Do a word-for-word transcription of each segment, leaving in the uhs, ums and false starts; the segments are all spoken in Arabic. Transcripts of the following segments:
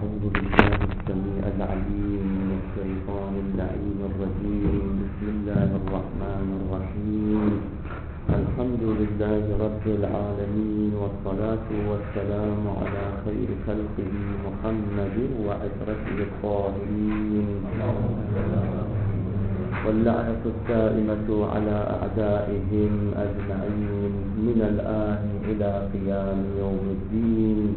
أعوذ بالله السميع العليم من الشيطان اللعين الرجيم. بسم الله الرحمن الرحيم. الحمد لله رب العالمين، والصلاة والسلام على خير خلقه محمد وعترته الطاهرين، واللعنة الدائمة على أعدائهم أجمعين من الآن إلى قيام يوم الدين.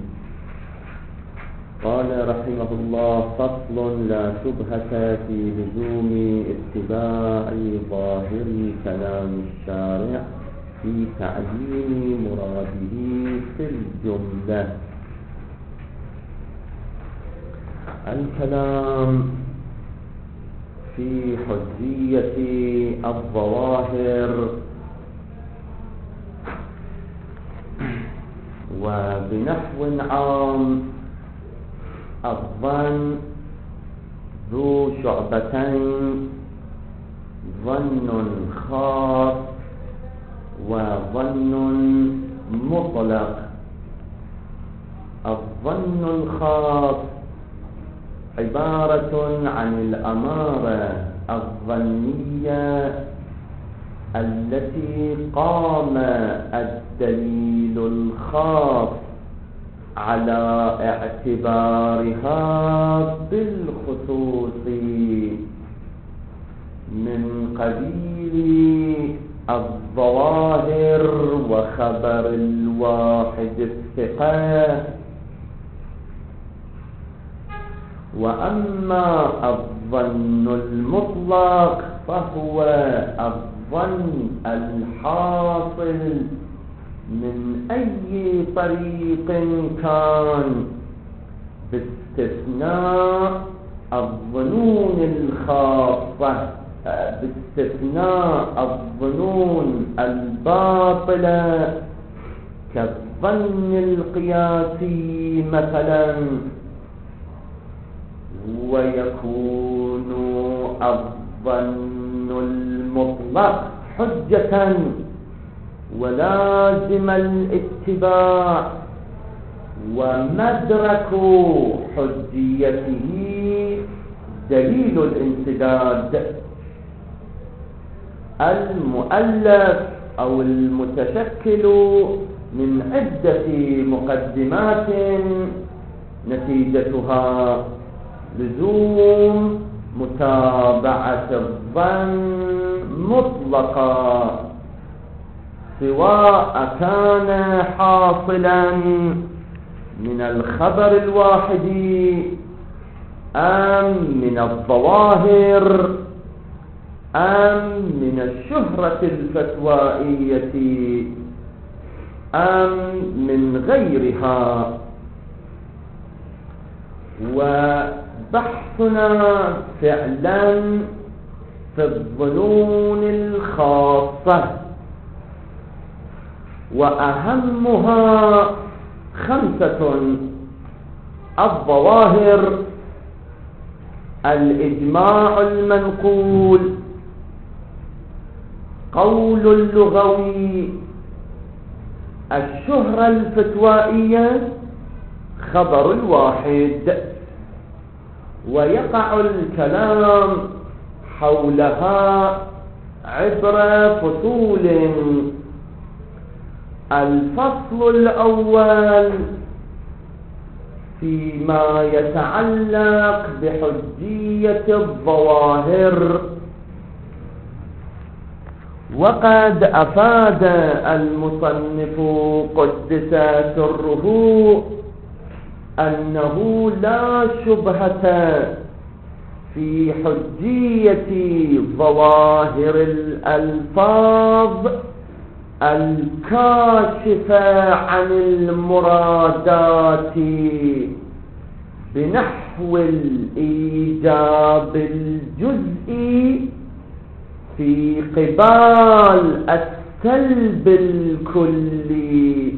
قال رحمه الله: فصل لا شبهة في لزوم اتباع ظاهر كلام الشارع في تعيين مراده في الجملة. الكلام في حجية الظواهر وبنحو عام: الظن ذو شعبتين، ظن خاص وظن مطلق. الظن الخاص عبارة عن الأمارة الظنية التي قام الدليل الخاص على اعتبارها بالخصوص من قبيل الظواهر وخبر الواحد الثقة. وأما الظن المطلق فهو الظن الحاصل من أي طريق كان، باستثناء الظنون الخاصة، باستثناء الظنون الباطلة كالظن القياسي مثلا. ويكون الظن المطلق حجة ولازم الاتباع، ومدرك حجيته دليل الانسداد. المؤلف أو المتشكل من عدة مقدمات نتيجتها لزوم متابعة الظن مطلقا، سواء كان حاصلا من الخبر الواحد أم من الظواهر أم من الشهرة الفتوائية أم من غيرها. وبحثنا فعلا في الظنون الخاصة، وأهمها خمسة: الظواهر، الإجماع المنقول، قول اللغوي، الشهرة الفتوائية، خبر الواحد. ويقع الكلام حولها عبر فصول. الفصل الأول فيما يتعلق بحجية الظواهر. وقد أفاد المصنف قدس سره أنه لا شبهة في حجية ظواهر الألفاظ الكاشفة عن المرادات بنحو الإيجاب الجزئي في قبال السلب الكلي.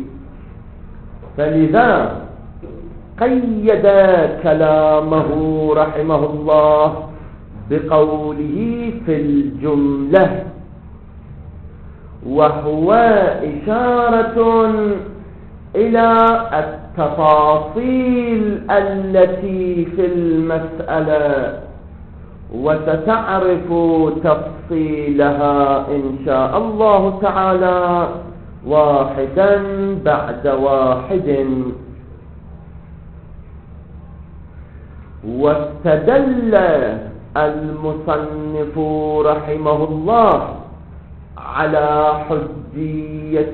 فلذا قيد كلامه رحمه الله بقوله في الجملة، وهو إشارة إلى التفاصيل التي في المسألة، وستعرف تفصيلها إن شاء الله تعالى واحدا بعد واحد. واستدل المصنف رحمه الله على حجية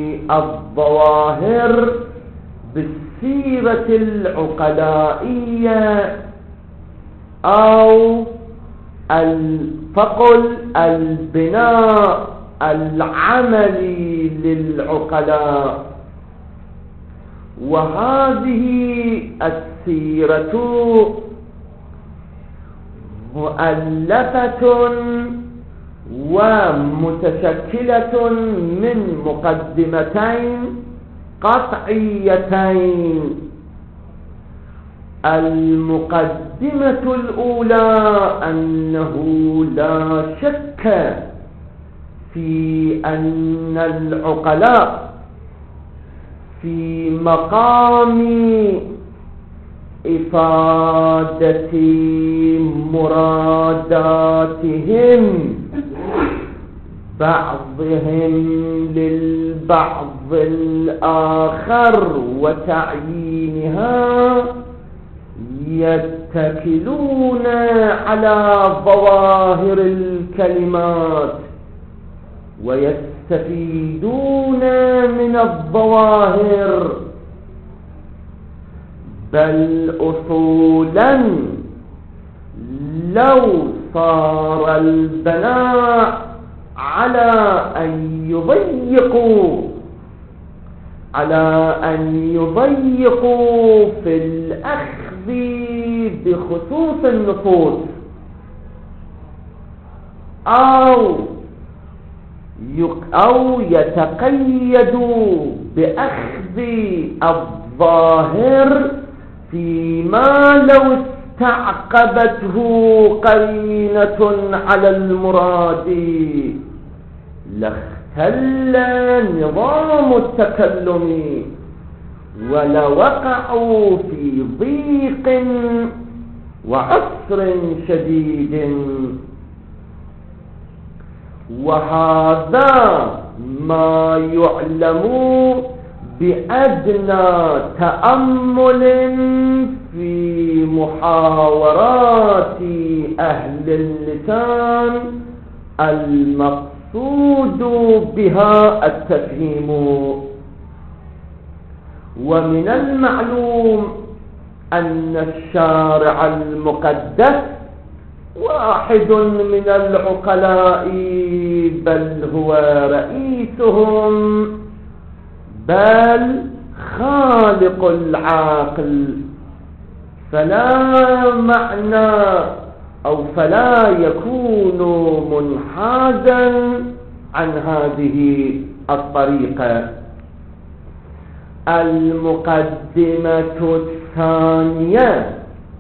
الظواهر بالسيرة العقلائية، أو فقل البناء العملي للعقلاء. وهذه السيرة مؤلفة ومتشكلة من مقدمتين قطعيتين. المقدمة الأولى أنه لا شك في أن العقلاء في مقام إفادة مراداتهم بعضهم للبعض الآخر وتعيينها يتكلون على ظواهر الكلمات ويستفيدون من الظواهر، بل أصولا لو صار البناء على أن يضيقوا على أن يضيقوا في الأخذ بخصوص النصوص، أو أو يتقيدوا بأخذ الظاهر فيما لو استعقبته قرينة على المراد لاختل نظام التكلم ولوقعوا في ضيق وعسر شديد. وهذا ما يعلم بأدنى تأمل في محاورات أهل اللسان المقصود بها التفهيم. ومن المعلوم أن الشارع المقدس واحد من العقلاء، بل هو رئيسهم، بل خالق العاقل، فلا معنى أو فلا يكون منحازا عن هذه الطريقة. المقدمة الثانية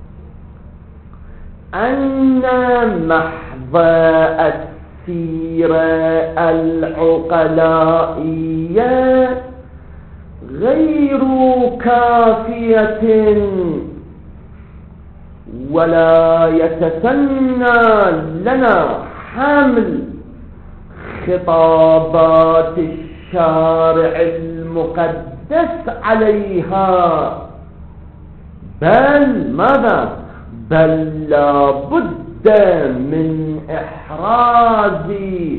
أن محض السيرة العقلائية غير كافية، ولا يتسنى لنا حمل خطابات الشارع المقدس عليها، بل ماذا؟ بل لا بد من إحراز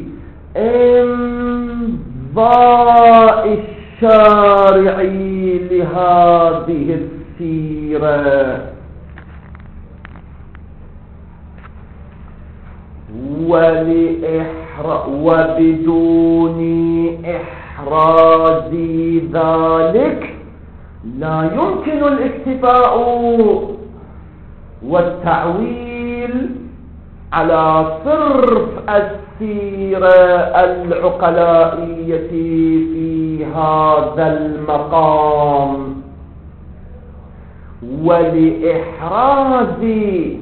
إمضاء الشارع لهذه السيرة، وبدون إحراز ذلك لا يمكن الاكتفاء والتعويل على صرف السيرة العقلائية في هذا المقام. ولإحراز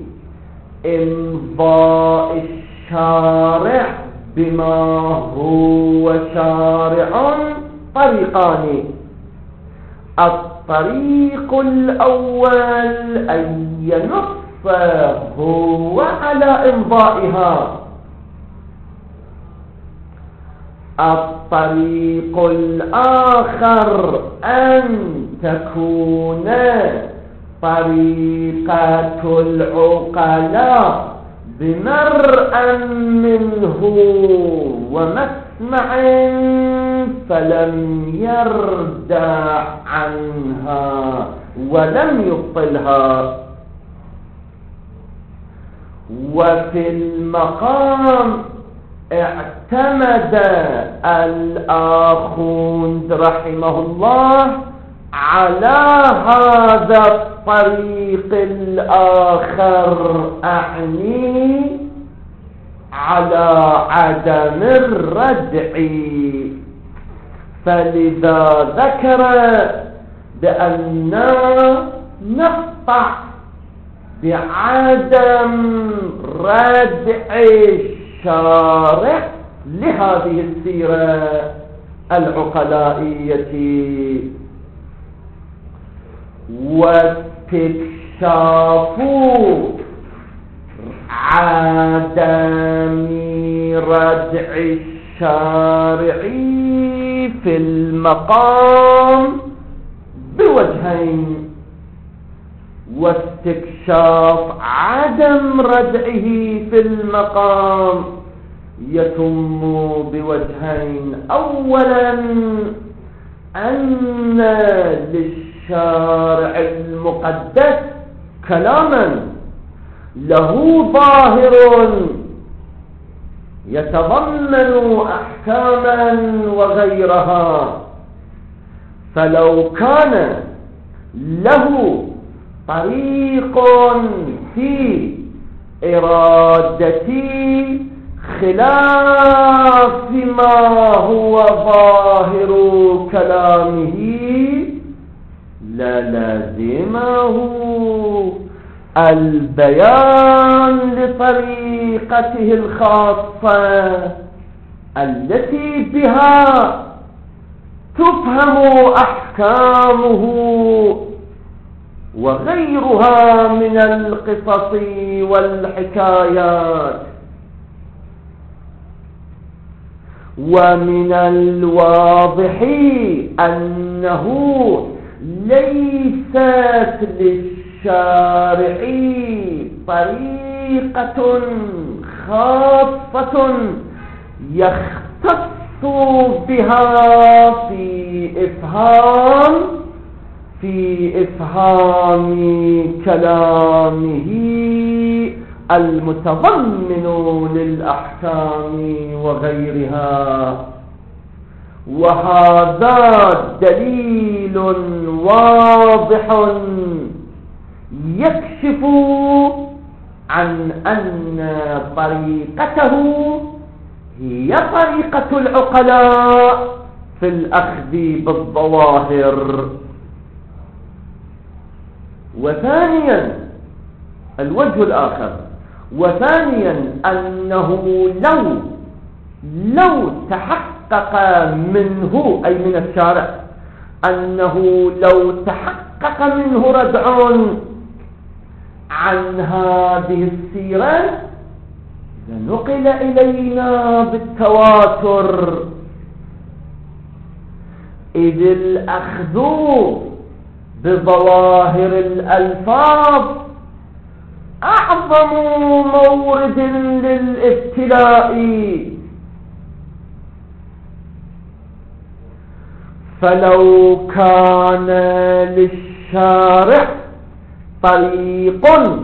إمضاء الشارع بما هو شارع طريقان: الطريق الأول أن ينص هو على إمضائها. الطريق الآخر أن تكون طريقة العقلاء بمرء منه ومسمع فلم يردع عنها ولم يبطلها. وفي المقام اعتمد الآخوند رحمه الله على هذا الطريق الآخر، أعني على عدم الردع، فلذا ذكر بأننا نقطع بعدم ردع الشارع لهذه السيرة العقلائية واستكشاف عدم ردع الشارع في المقام بوجهين، واستكشاف عدم ردعه في المقام يتم بوجهين. أولا أن للشارع المقدس كلاما له ظاهر يتضمن أحكاما وغيرها، فلو كان له طريق في إرادتي خلاف ما هو ظاهر كلامه للازمه البيان لطريقته الخاصة التي بها تفهم أحكامه وغيرها من القصص والحكايات. ومن الواضح أنه ليست للشارع طريقة خاصة يختص بها في إفهام في إفهام كلامه المتضمن للأحكام وغيرها، وهذا دليل واضح يكشف عن أن طريقته هي طريقة العقلاء في الأخذ بالظواهر. وثانيا الوجه الآخر، وثانيا أنه لو لو تحقق منه أي من الشارع أنه لو تحقق منه ردع عن هذه السيرة لنقل إلينا بالتواتر، إذ الأخذ بظواهر الألفاظ أعظم مورد للابتلاء. فلو كان للشارع طريق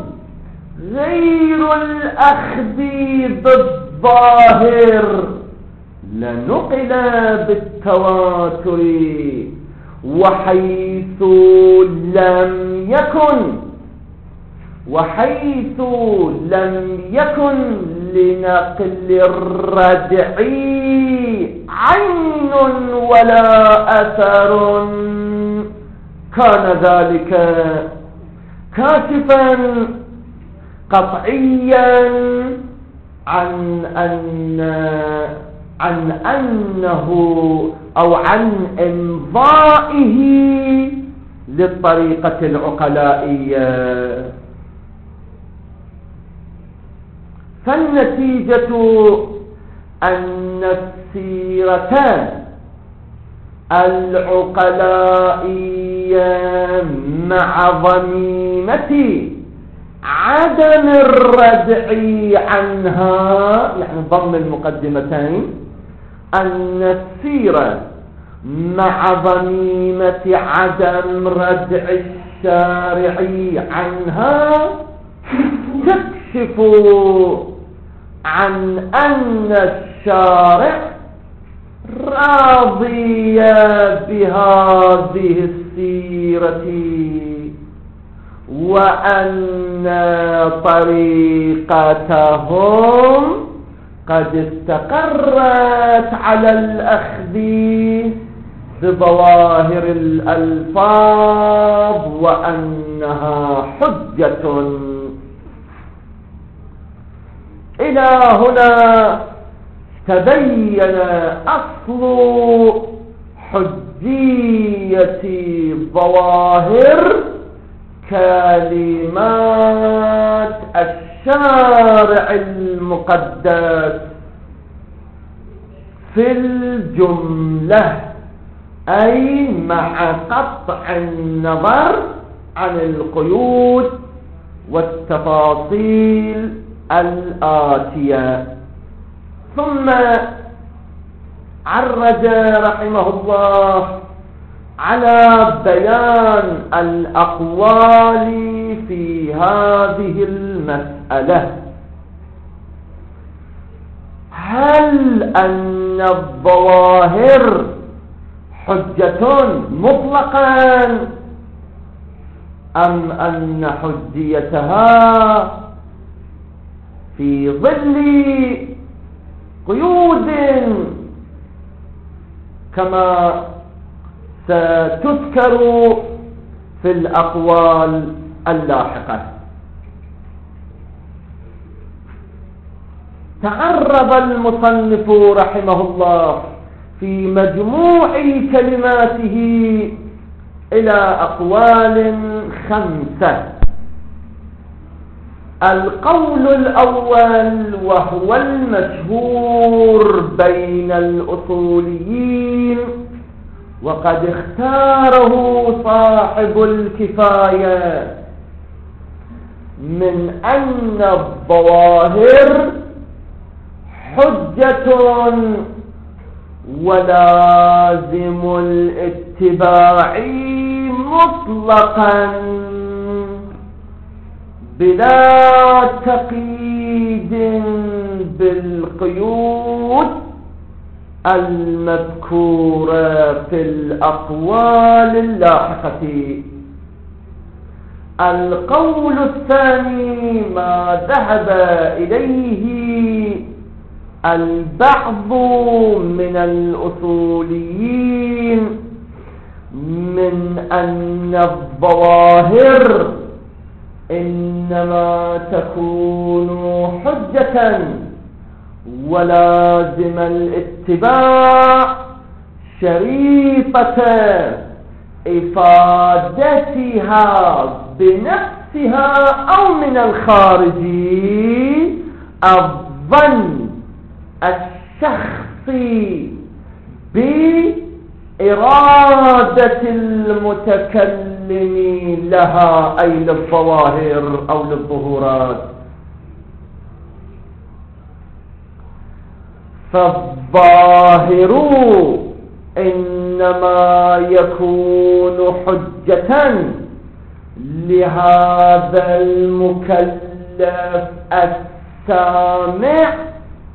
غير الأخذ بالظاهر لنقل بالتواتر، وحيث لم يكن وحيث لم يكن لنقل الردع عين ولا أثر كان ذلك كاشفا قطعيا عن أن عن أنه أو عن إمضائه للطريقة العقلائية. فالنتيجة أن السيرة العقلائية مع ضميمة عدم الردع عنها، يعني ضم المقدمتين، أن السيرة مع ضميمة عدم ردع الشارع عنها تكشف عن أن الشارع راضي بهذه السيرة، وأن طريقتهم قد استقرت على الأخذ بظواهر الألفاظ، وأنها حجة. إلى هنا تبين أصل حجية ظواهر كلمات الشارع المقدس في الجملة، أي مع قطع النظر عن القيود والتفاصيل الآتية. ثم عرج رحمه الله على بيان الأقوال في هذه المسألة. هل أن الظواهر حجة مطلقا، أم أن حجيتها في ظل قيود كما ستذكر في الأقوال اللاحقة؟ تعرض المصنف رحمه الله في مجموع كلماته إلى أقوال خمسة. القول الأول وهو المشهور بين الأصوليين، وقد اختاره صاحب الكفاية، من أن الظواهر حجة ولازم الاتباع مطلقا بلا تقييد بالقيود المذكورة في الأقوال اللاحقة. القول الثاني ما ذهب إليه البعض من الأصوليين من أن الظواهر إنما تكون حجة ولازم الاتباع شريطة إفادتها بنفسها أو من الخارج الظن الشخصي بإرادة المتكلم لها، أي للظواهر أو للظهورات. فالظاهر إنما يكون حجة لهذا المكلف السامع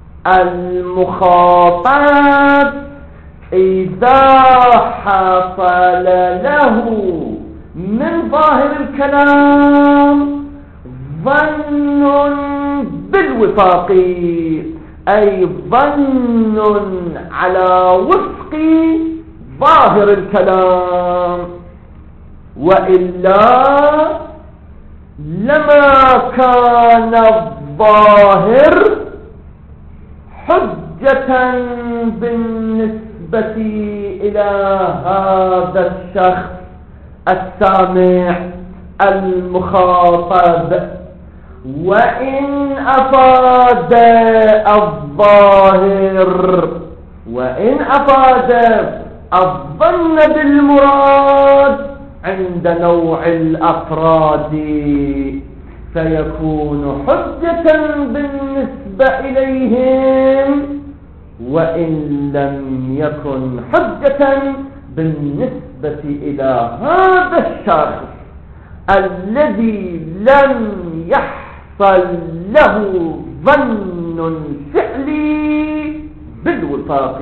المخاطب إذا حصل له من ظاهر الكلام ظن بالوفاق، أي ظن على وفق ظاهر الكلام، وإلا لما كان الظاهر حجة بالنسبة إلى هذا الشخص السامع المخاطب. وإن أفاد الظاهر وإن أفاد الظن بالمراد عند نوع الأفراد فيكون حجة بالنسبة إليهم، وإن لم يكن حجة بالنسبة إلى هذا الشخص الذي لم يحصل له ظن فعلي بالوفاق.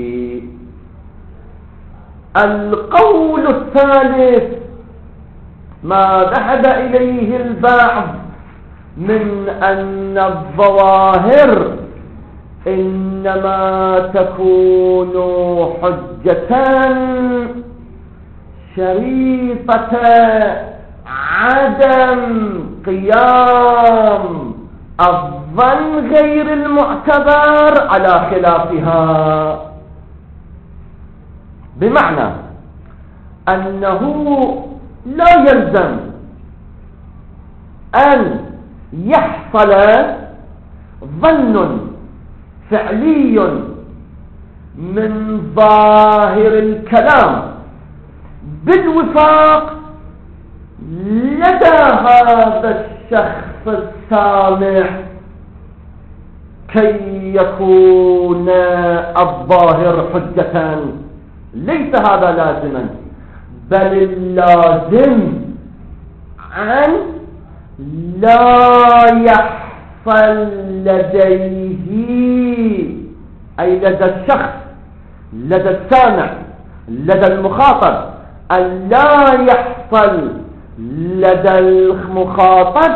القول الثالث ما ذهب إليه البعض من أن الظواهر إنما تكون حجة شريطة عدم قيام الظن غير المعتبر على خلافها، بمعنى أنه لا يلزم أن يحصل ظن فعلي من ظاهر الكلام بالوفاق لدى هذا الشخص السامع كي يكون الظاهر حجة. ليس هذا لازما، بل اللازم أن لا يحصل لديه، أي لدى الشخص، لدى السامع، لدى المخاطب، أن لا يحصل لدى المخاطب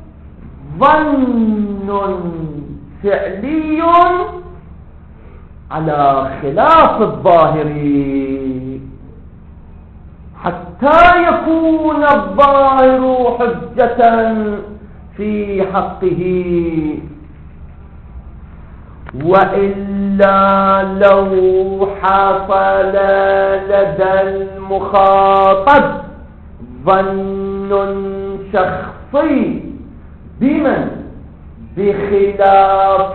ظن فعلي على خلاف الظاهر حتى يكون الظاهر حجة في حقه. وإلا لو حصل لدى المخاطب ظن شخصي بمن بخلاف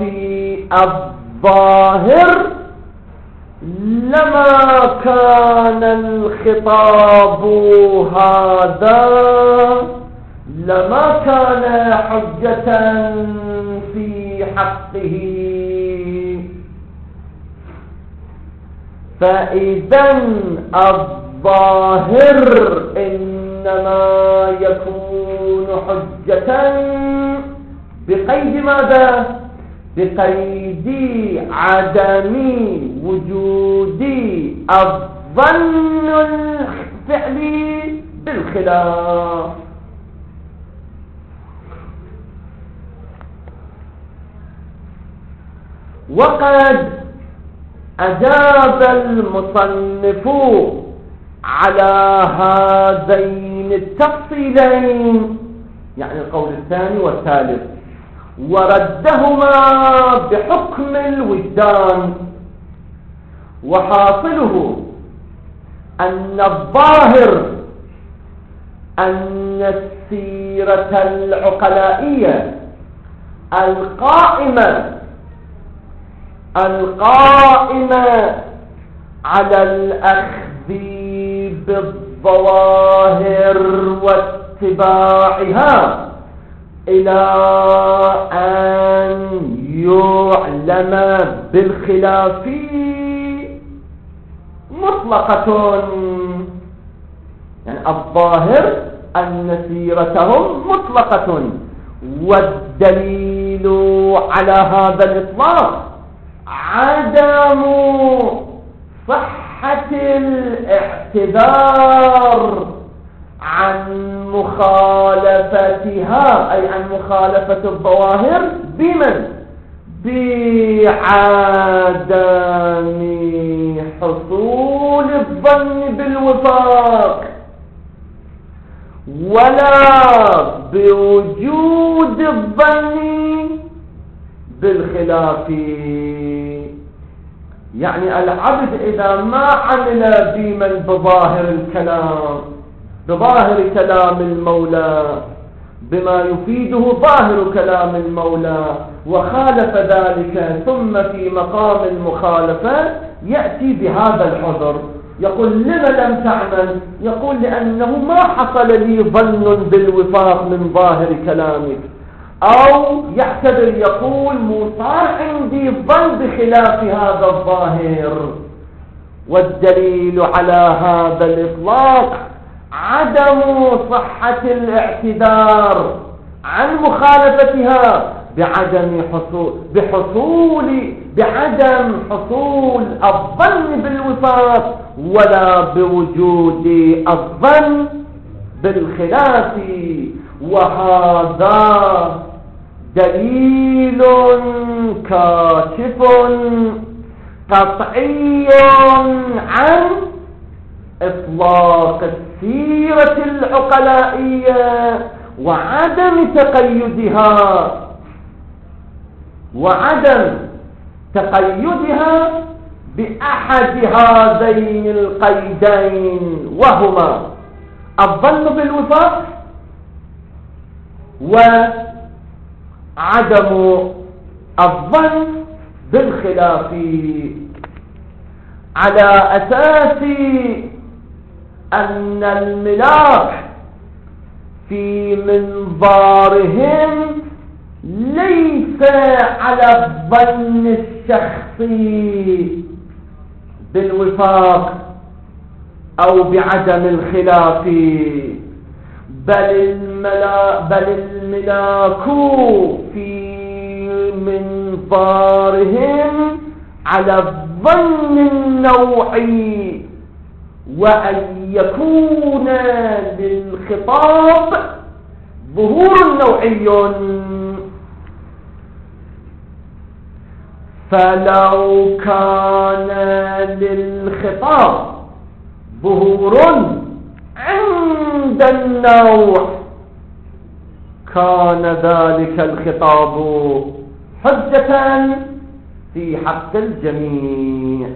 الظاهر لما كان الخطاب هذا لما كان حجة في حقه. فإذا الظاهر إنما يكون حجة بقيد ماذا؟ بقيد عدم وجود الظن الفعلي بالخلاف. وقد أجاب المصنف على هذين التفصيلين، يعني القول الثاني والثالث، وردهما بحكم الوجدان. وحاصله أن الظاهر أن السيرة العقلائية القائمة القائمة على الأخذ بالظواهر واتباعها إلى أن يعلم بالخلاف مطلقة، يعني الظاهر أن سيرتهم مطلقة. والدليل على هذا الإطلاق عدم صحة الاعتذار عن مخالفتها، أي عن مخالفة الظواهر بمن؟ بعدم حصول الظن بالوفاق ولا بوجود الظن بالخلاف. يعني العبد إذا ما عمل بمن بظاهر الكلام بظاهر كلام المولى بما يفيده ظاهر كلام المولى وخالف ذلك، ثم في مقام المخالفة يأتي بهذا العذر، يقول لما لم تعمل؟ يقول لأنه ما حصل لي ظن بالوفاق من ظاهر كلامك، أو يعتبر يقول مو صار عندي ظن بخلاف هذا الظاهر. والدليل على هذا الإطلاق عدم صحة الاعتذار عن مخالفتها بعدم حصول بحصول بعدم حصول الظن بالوفاق ولا بوجود الظن بالخلاف. وهذا دليل كاشف قطعي عن إطلاق السيرة العقلائية وعدم تقيدها وعدم تقيدها بأحد هذين القيدين، وهما الظن بالوفاق وعدم الظن بالخلاف، على أساس أن الملاك في منظارهم ليس على الظن الشخصي بالوفاق أو بعدم الخلاف، بل الملا بل الملاك في منظارهم على الظن النوعي، وأن يكون للخطاب ظهور نوعي. فلو كان للخطاب ظهور عند النوع كان ذلك الخطاب حجة في حق الجميع.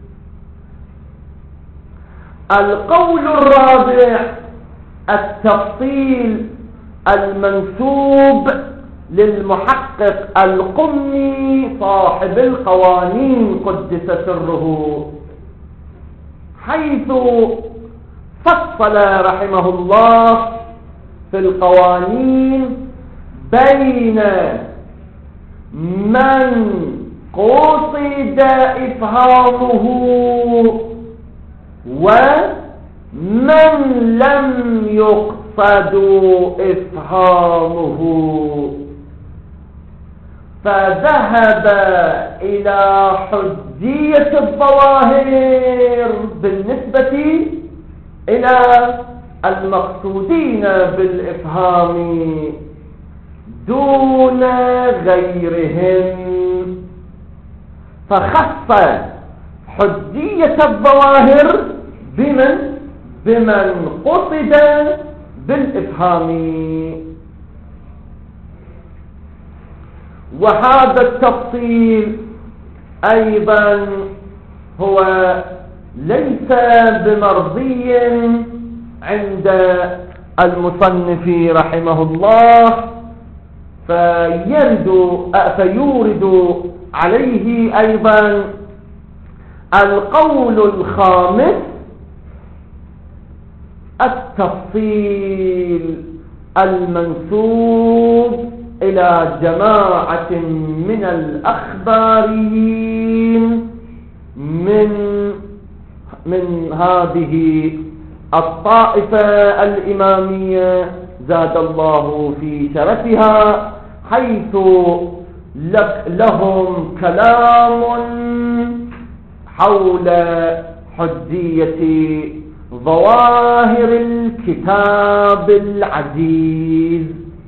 القول الرابع التفصيل المنسوب للمحقق القمي صاحب القوانين قدس سره، حيث فصل رحمه الله في القوانين بين من قصد إفهامه ومن لم يقصد إفهامه، فذهب إلى حجية الظواهر بالنسبة إلى المقصودين بالإفهام دون غيرهم، فخص حجية الظواهر بمن بمن قصد بالإفهام. وهذا التفصيل أيضا هو ليس بمرضي عند المصنف رحمه الله، فيرد فيورد عليه أيضا القول الخامس التفصيل المنسوب إلى جماعة من الأخباريين من من هذه الطائفة الإمامية زاد الله في شرفها، حيث لهم كلام حول حجية ظواهر الكتاب العزيز.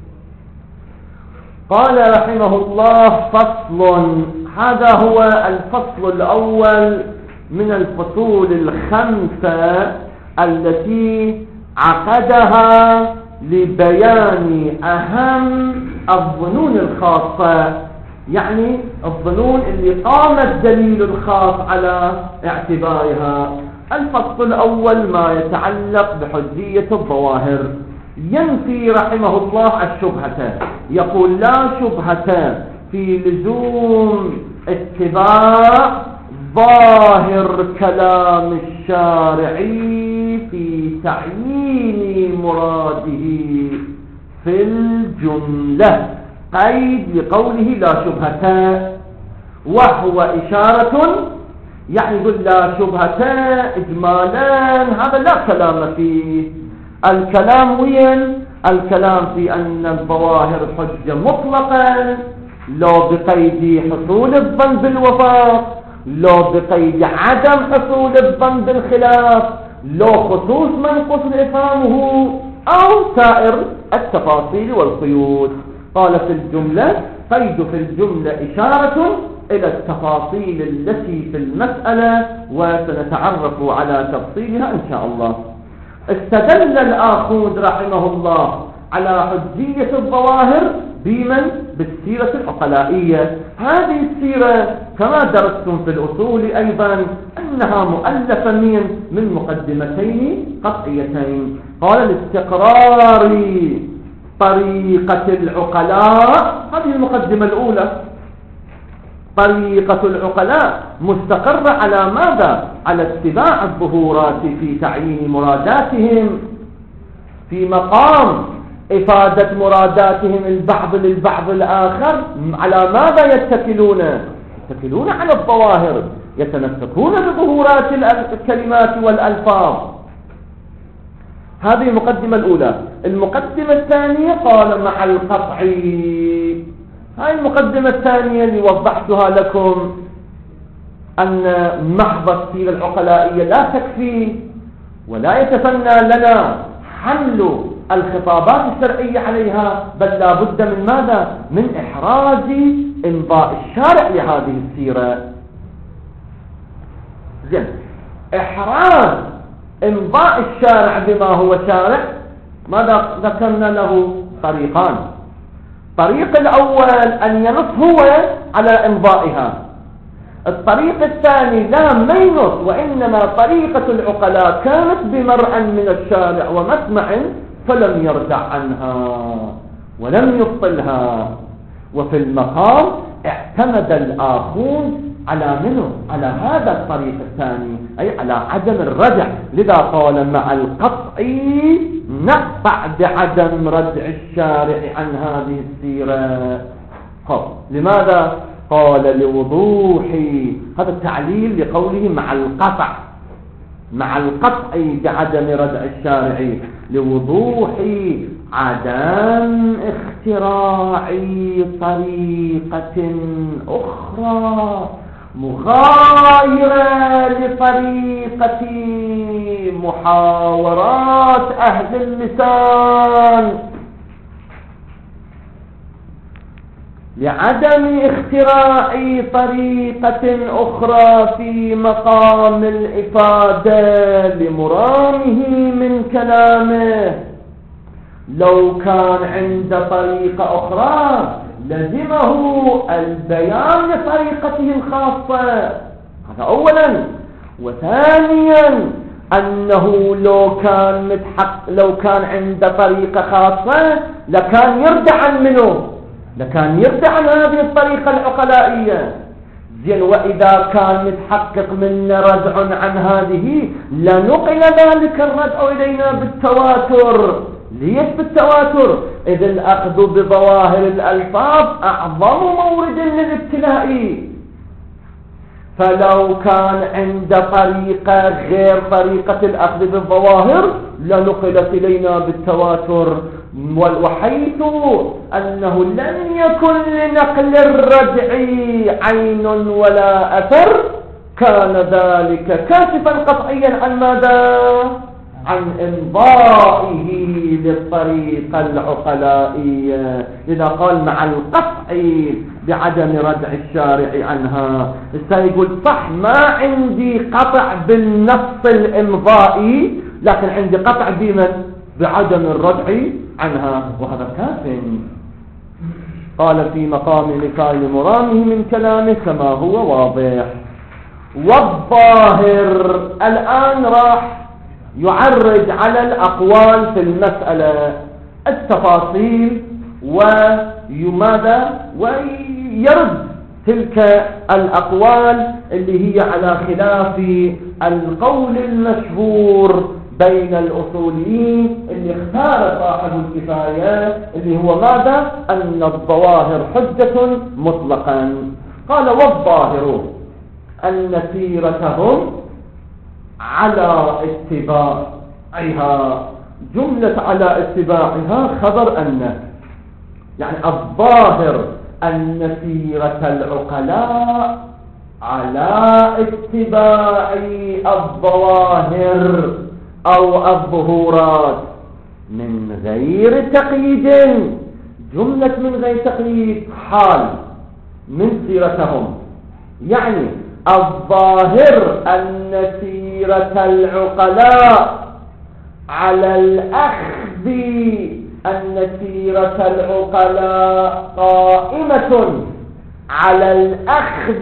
قال رحمه الله: فصل. هذا هو الفصل الأول من الفصول الخمسة التي عقدها لبيان أهم الظنون الخاصة، يعني الظنون اللي قام الدليل الخاص على اعتبارها. الفصل الأول ما يتعلق بحجية الظواهر. ينفي رحمه الله الشبهة، يقول لا شبهة في لزوم اتباع ظاهر كلام الشارعي في تعيين مراده في الجملة، قيد لقوله لا شبهة، وهو إشارة يعني يقول لا شبهة إجمالا، هذا لا كلام فيه. الكلام وين؟ الكلام في أن الظواهر حجة مطلقا، لو بقيد حصول الظن بالوفاق، لو بقيد عدم حصول الظن بالخلاف، لو خصوص منقص إفهامه، أو سائر التفاصيل والقيود. قال في الجملة، قيد في الجملة إشارة إلى التفاصيل التي في المسألة، وسنتعرف على تفصيلها إن شاء الله. استدل الآخوذ رحمه الله على حجية الظواهر بمن؟ بالسيرة العقلائية. هذه السيرة كما درستم في الأصول أيضا أنها مؤلفة من من مقدمتين قطعيتين. قال الاستقرار طريقة العقلاء، هذه المقدمة الأولى، طريقة العقلاء مستقرة على ماذا؟ على اتباع الظهورات في تعيين مراداتهم، في مقام إفادة مراداتهم البعض للبعض الآخر. على ماذا يتكلون؟ يتكلون على الظواهر، يتمسكون بظهورات الكلمات والألفاظ. هذه المقدمة الأولى. المقدمة الثانية قال مع القطعي، هاي المقدمة الثانية اللي وضحتها لكم، أن محض السيرة العقلائية لا تكفي، ولا يتفنى لنا حمل الخطابات الشرعية عليها، بل لا بد من ماذا؟ من إحراز إمضاء الشارع لهذه السيرة. زين، إحراز إمضاء الشارع بما هو شارع، ماذا ذكرنا له؟ طريقان. الطريق الأول أن ينص هو على إمضائها. الطريق الثاني لا ما ينص، وإنما طريقة العقلاء كانت بمرء من الشارع ومسمع فلم يرجع عنها ولم يبطلها. وفي المقام اعتمد الآخوذ على منه؟ على هذا الطريق الثاني، أي على عدم الرجع. لذا قال مع القطع نقطع بعدم ردع الشارع عن هذه السيرة. قال لماذا؟ قال لوضوح، هذا التعليل لقوله مع القطع، مع القطع بعدم ردع الشارع، لوضوح عدم اختراع طريقة أخرى مغايرة لطريقة محاورات أهل اللسان، لعدم اختراع طريقة أخرى في مقام الإفادة لمرامه من كلامه. لو كان عند طريقة أخرى لزمه البيان لطريقته الخاصة، هذا أولا. وثانيا أنه لو كان متحق لو كان عند طريقة خاصة لكان يردع عن منه، لكان يردع عن هذه الطريقة العقلائية. زين، وإذا كان متحقق منا ردع عن هذه لنقل ذلك الردع إلينا بالتواتر. ليش بالتواتر؟ إذ الأخذ بظواهر الألفاظ أعظم مورد للابتلاء. فلو كان عند طريقة غير طريقة الأخذ بالظواهر لنقلت إلينا بالتواتر، وحيث أنه لم يكن لنقل الردع عين ولا أثر كان ذلك كاشفا قطعيا عن ماذا؟ عن إمضائه للطريقة العقلائية. إذا قال مع القطع بعدم ردع الشارع عنها، يقول صح ما عندي قطع بالنص الإمضائي، لكن عندي قطع بمن؟ بعدم الردع عنها، وهذا كاف. قال في مقام نفاي مرامه من كلامه كما هو واضح. والظاهر. الآن راح يعرج على الأقوال في المسألة، التفاصيل، ويماذا ويرد تلك الأقوال اللي هي على خلاف القول المشهور بين الأصوليين اللي اختار صاحب الكفاية اللي هو ماذا؟ أن الظواهر حجة مطلقا. قال والظاهر أن سيرتهم على اتباعها. جملة على اتباعها خبر أن، يعني الظاهر أن سيرة العقلاء على اتباع الظواهر أو الظهورات من غير تقييد. جملة من غير تقييد حال من سيرتهم، يعني الظاهر أن سيرة العقلاء على الأخذ، أن سيرة العقلاء قائمة على الأخذ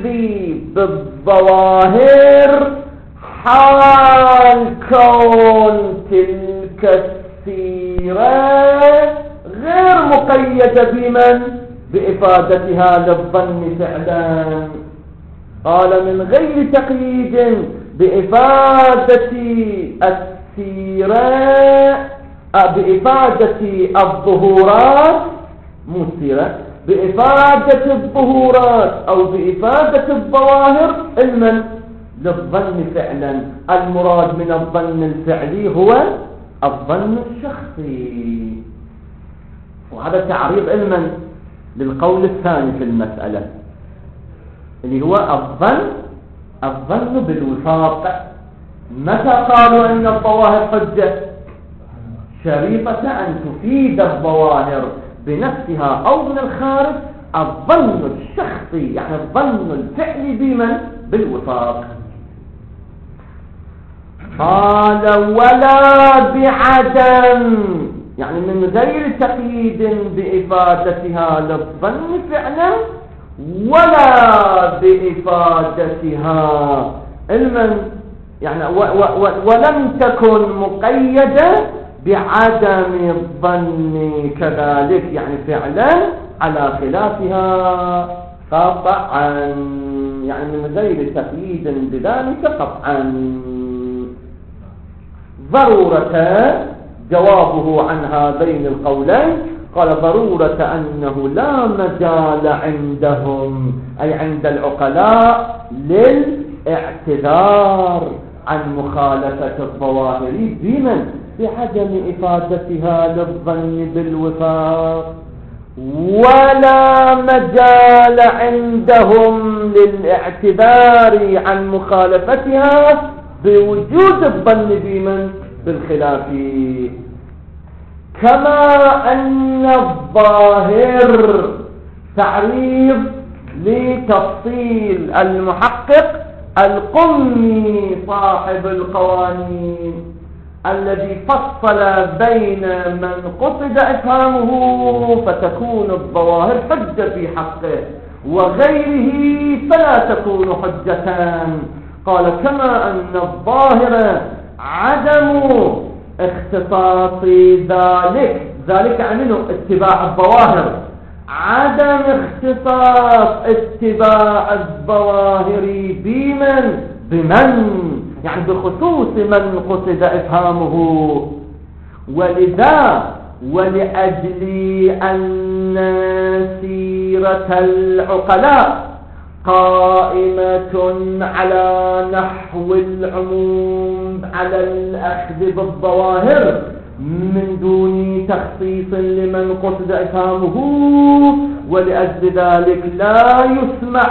بالظواهر حال كون تلك السيرة غير مقيدة بمن؟ بإفادتها للظن فعلا. قال من غير تقييد بإفادة السيرة، بإفادة الظهورات، مو السيرة، بإفادة الظهورات أو بإفادة الظواهر علما للظن فعلا. المراد من الظن الفعلي هو الظن الشخصي، وهذا تعريض علما للقول الثاني في المسألة اللي هو الظن الظن بالوفاق. متى قالوا أن الظواهر حجة؟ شريطة أن تفيد الظواهر بنفسها أو من الخارج الظن الشخصي، يعني الظن الفعلي بمن؟ بالوفاق. قال ولا بعدم، يعني من غير تقييد بإفادتها للظن فعلا ولا بإفادتها علما، يعني و و و ولم تكن مقيدة بعدم الظن كذلك، يعني فعلا على خلافها قطعا، يعني من غير تقييد بذلك قطعا. ضرورة جوابه عن هذين القولين، قال ضرورة أنه لا مجال عندهم أي عند العقلاء للاعتذار عن مخالفة الظواهر بمن؟ بعدم إفادتها للظن بالوفاق، ولا مجال عندهم للاعتذار عن مخالفتها بوجود الظن بمن؟ بالخلاف. كما أن الظاهر تعريض لتفصيل المحقق القمي صاحب القوانين الذي فصل بين من قصد إفهامه فتكون الظواهر حجة في حقه وغيره فلا تكون حجتان. قال كما أن الظاهر عدم اختصاص ذلك، ذلك عنه اتباع الظواهر، عدم اختصاص اتباع الظواهر بمن؟ بمن يعني بخصوص من قصد إفهامه. ولذا ولأجل أن سيرة العقلاء قائمة على نحو العموم على الأخذ بالظواهر من دون تخصيص لمن قصد إفهامه، ولأجل ذلك لا يسمع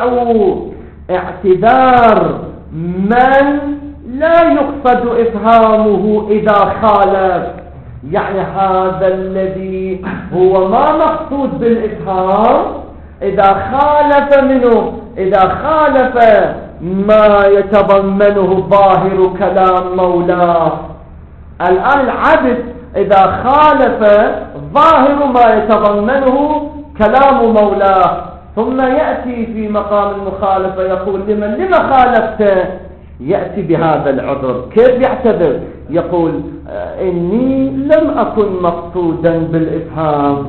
اعتذار من لا يقصد إفهامه إذا خالف، يعني هذا الذي هو ما مقصود بالإفهام إذا خالف منه، إذا خالف ما يتضمنه ظاهر كلام مولاه. الآن العبد إذا خالف ظاهر ما يتضمنه كلام مولاه ثم يأتي في مقام المخالفة يقول لمن لما خالفت، يأتي بهذا العذر. كيف يعتذر؟ يقول إني لم أكن مقصودا بالإفهام.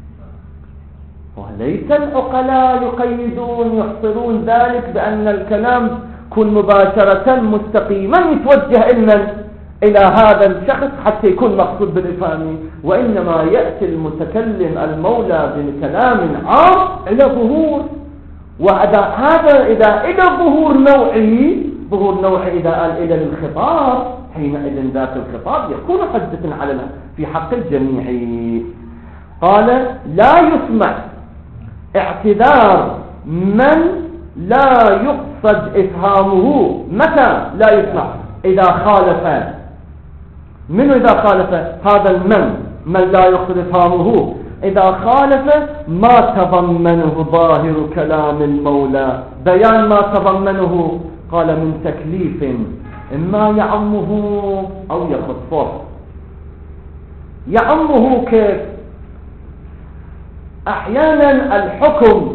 وليس العقلاء يقيدون يحصرون ذلك بأن الكلام يكون مباشرة مستقيما يتوجه إلمن إلى هذا الشخص حتى يكون مقصود بالإفهام، وإنما يأتي المتكلم المولى بكلام عام إلى ظهور. وهذا هذا إذا إلى ظهور نوعي، ظهور نوعي إذا قال إلى الخطاب، حينئذ ذات الخطاب يكون حجة على في حق الجميع. قال لا يسمع اعتذار من لا يقصد إفهامه. متى لا يسمع؟ إذا خالف. من إذا خالف؟ هذا المن من لا يقصد إفهامه إذا خالف ما تضمنه ظاهر كلام المولى. بيان ما تضمنه قال من تكليف إما يعمه أو يخصه. يعمه كيف؟ أحيانا الحكم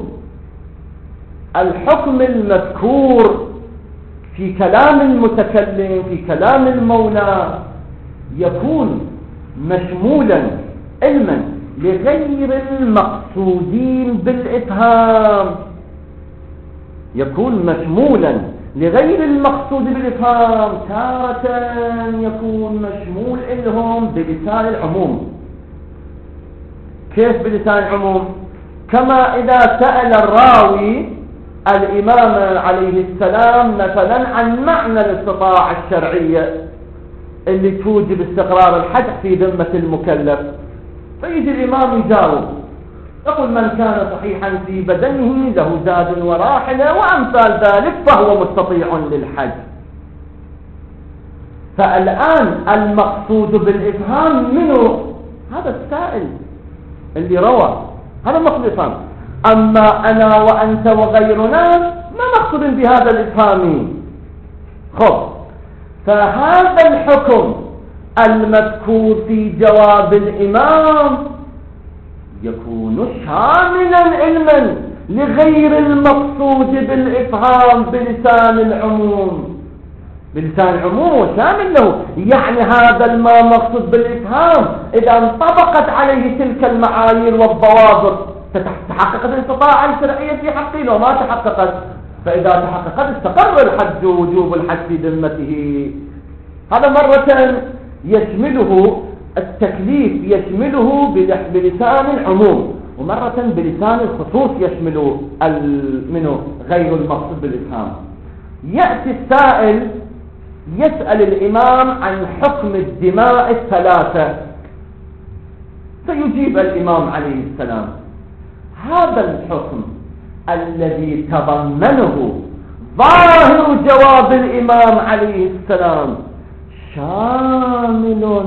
الحكم المذكور في كلام المتكلم في كلام المولى يكون مشمولا علما لغير المقصودين بالإفهام، يكون مشمولا لغير المقصود بالإفهام. تارة يكون مشمول لهم بلسان العموم. كيف بلسان العموم؟ كما إذا سأل الراوي الإمام عليه السلام مثلا عن معنى الاستطاعة الشرعية اللي توجب استقرار الحد في ذمة المكلف، فيجي الإمام يجاوب يقول من كان صحيحا في بدنه له زاد وراحلة وأمثال ذلك فهو مستطيع للحج. فالآن المقصود بالإفهام منه هذا السائل اللي روى، هذا مقصود الإفهام. أما أنا وأنت وغيرنا ما مقصود بهذا الإفهام. خب، فهذا الحكم المذكور في جواب الإمام يكون شاملا علما لغير المقصود بالإفهام بلسان العموم. بلسان العموم شامل له، يعني هذا ما مقصود بالإفهام إذا انطبقت عليه تلك المعايير والضوابط تحققت الاستطاعة الشرعية في حقه. لو ما تحققت فإذا تحققت استقر الحج ووجوب الحج في ذمته. هذا مرة يشمله التكليف يشمله بلسان العموم، ومرة بلسان الخصوص يشمله منه غير المقصود بالإفهام. يأتي السائل يسأل الإمام عن حكم الدماء الثلاثة، فيجيب الإمام عليه السلام هذا الحكم الذي تضمنه ظاهر جواب الإمام عليه السلام شامل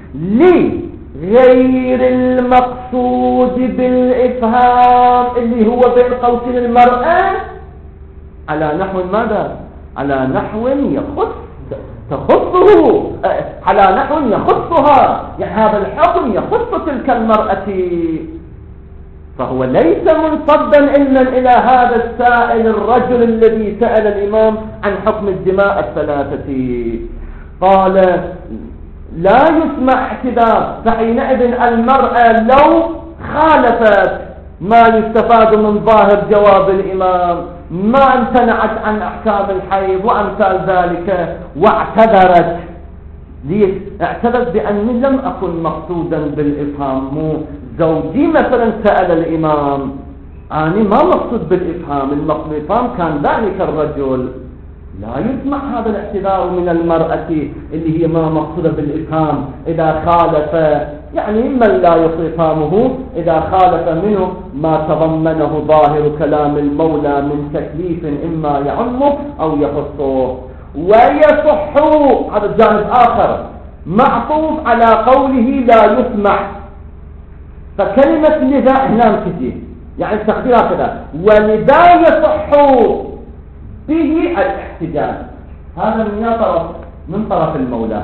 لغير المقصود بالإفهام اللي هو بين قوسين المرأة على نحو ماذا؟ على نحو يخص تخصه، على نحو يخصها، يعني هذا الحكم يخص تلك المرأة. فهو ليس منصبا علما إلى هذا السائل الرجل الذي سأل الإمام عن حكم الدماء الثلاثة. قال لا يسمع اعتذار. فحينئذ المرأة لو خالفت ما يستفاد من ظاهر جواب الإمام، ما امتنعت عن أحكام الحيض وأمثال ذلك واعتذرت، ليش؟ اعتذرت بأني لم أكن مقصودا بالإفهام. مو زوجي مثلا سأل الإمام أنا ما مقصود بالإفهام، المقصود بالإفهام كان ذلك الرجل. لا يسمع هذا الاعتذار من المرأة اللي هي ما مقصودة بالإفهام إذا خالف، يعني من لا يصفامه إذا خالف منه ما تضمنه ظاهر كلام المولى من تكليف إما يعمه أو يخصه. ويصح، هذا الجانب آخر معطوف على قوله لا يسمع. فكلمة لذا هنا تجي يعني التقدير كذا، ولذا يصح به الاحتجاج. هذا من طرف من طرف المولى.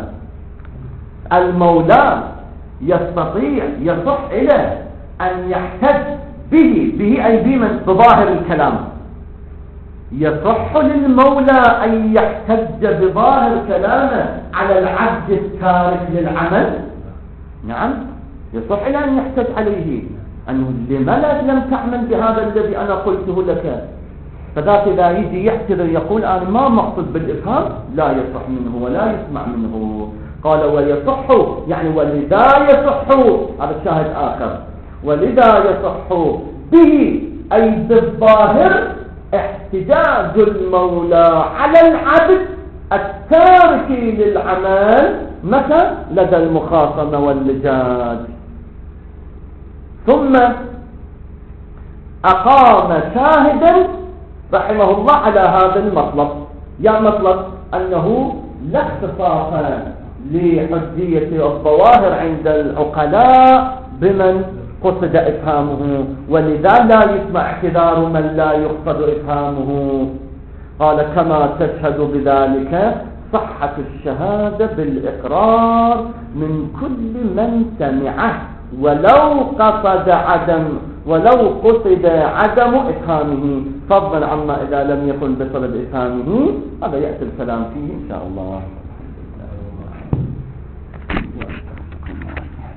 المولى يستطيع يصح إليه أن يحتج به به أي بمن بظاهر الكلام. يصح للمولى أن يحتج بظاهر كلامه على العبد التارك للعمل؟ نعم يصح له أن يحتج عليه أنه لماذا لم تعمل بهذا الذي أنا قلته لك؟ فذاك إذا يجي يعتذر يقول أنا ما مقصد بالإفهام، لا يصح منه ولا يسمع منه. قال ويصح يعني ولذا يصح، هذا الشاهد آخر، ولذا يصح به أي بالظاهر احتجاج المولى على العبد التارك للعمل متى؟ لدى المخاصمة واللجاج. ثم أقام شاهدا رحمه الله على هذا المطلب. يا مطلب أنه لا اختصاص لحجية الظواهر عند العقلاء بمن قصد إفهامه، ولذا لا يسمع اعتذار من لا يقصد إفهامه. قال كما تشهد بذلك صحة الشهادة بالإقرار من كل من سمعه ولو قصد عدم ولو قصد عدم إفهامه، فضلا عما إذا لم يكن بطلب إفهامه. هذا يأتي الكلام فيه إن شاء الله.